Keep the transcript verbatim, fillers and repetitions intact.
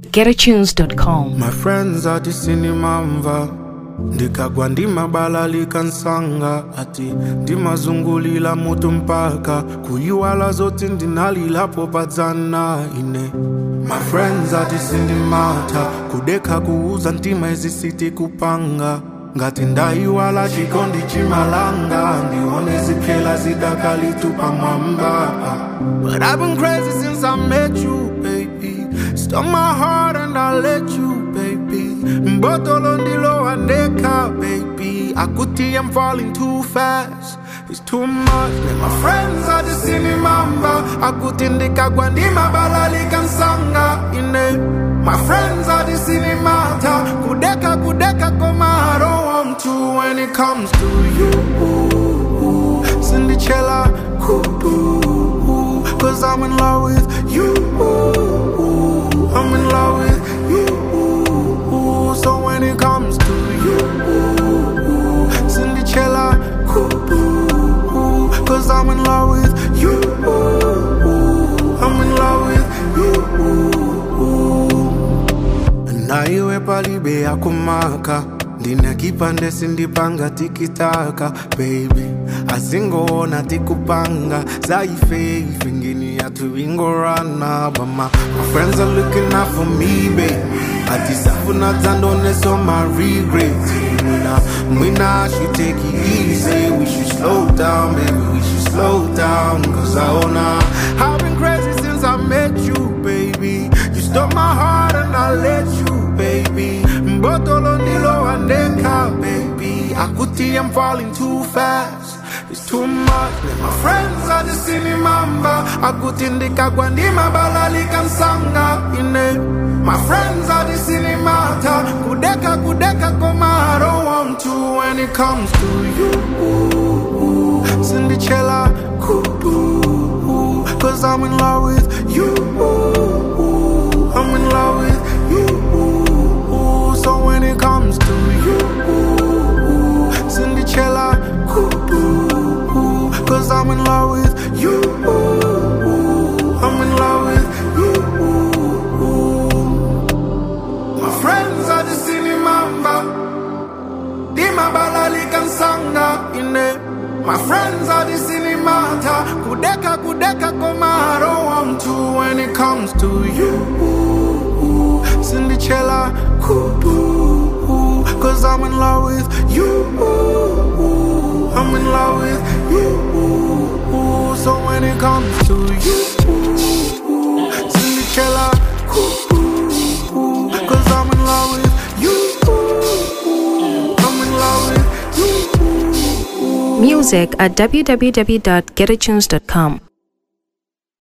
get a tunes dot com. My friends are the cinema mva ndikagwa ndimabala likansanga ati ndimazungulila mutu mpaka kuyiwala zote ndinalilapo padzana ine. My friends are the cinema kudeka kuuza ntima izisiti kupanga ngati ndayiwala chikondi chimalanga ndione ziphela zidakalitupa mwamba. But I've been crazy since I met you, baby. Stole my heart and I let you, baby. Mbotolo ndilo andeka, baby. Akuti, I'm falling too fast. It's too much. And my friends are the cinema. Akuti ndikagwa ndimabala likansanga ine. My friends are the cinema. Kudeka kudeka koma I don't want to when it comes to you. Cinderella, cause I'm in love with you. I'm in love with you. So when it comes to you, Cinderella, cause I'm in love with you. I'm in love with you. Na iwe palibe ya kumaka ndina kipande sindipanga tikitaka baby azingoona tikupanga zaife ifingini ya tuingorana. But my, my friends are looking out for me, baby. Atisafuna zandone so my regrets. Mwina, mwina I should take it easy. We should slow down, baby, we should slow down. Cause I wanna, I've been crazy since I met you, baby. You stole my heart and I let you, baby. Mbotolo ndilo andeka, baby. Akuti, I'm falling too fast. It's too much. My friends are the cinema. Akuti ndikagwa ndimabala likansanga ine. My friends are the cinema. Kudeka kudeka koma I don't want to when it comes to you. Cinderella, cause I'm in love with you. I'm in love with you. So when it comes to you, Cinderella, cause I'm in love with you. I'm in love with you. My friends are the cinema. Dimabala likansanga ine. My friends are the cinema. Kudeka kudeka koma I don't want to when it comes to you. Cinderella, cause I'm in love with you. I'm in love with you. So when it comes to you, Cinderella, cause I'm in love with you. I'm in love with you. Music at w w w dot get a tunes dot com.